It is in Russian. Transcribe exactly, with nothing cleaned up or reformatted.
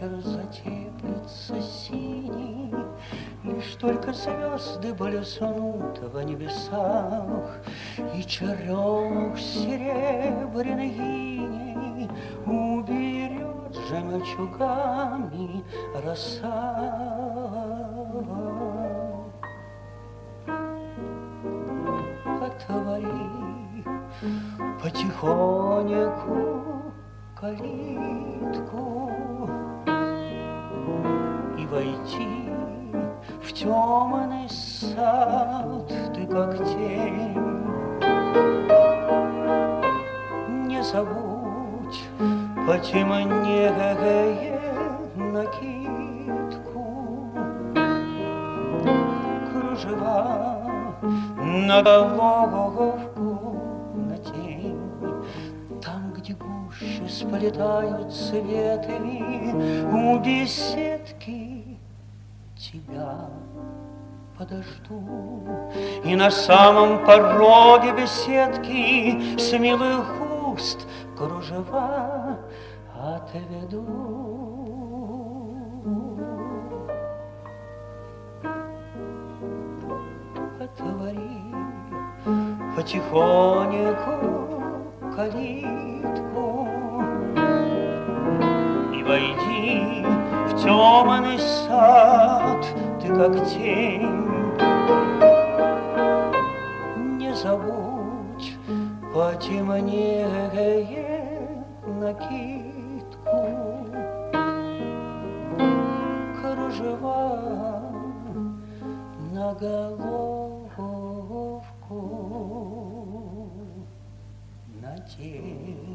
вечер затеплится синий, лишь только звезды блеснут в небесах, и черемух серебряный иней уберет жемчугами роса. Отвори потихоньку калитку и войти в темный сад, ты как тень. Не забудь потемнее накидку, кружева на головку, на тень. Там, где гуще сплетаются ветви, у беседки тебя подожду. И на самом пороге беседки с милых уст кружева отведу. Отвори потихоньку калитку и войди в темный сад, ты как тень. Не забудь потемнее накидку, кружева на головку, на тень.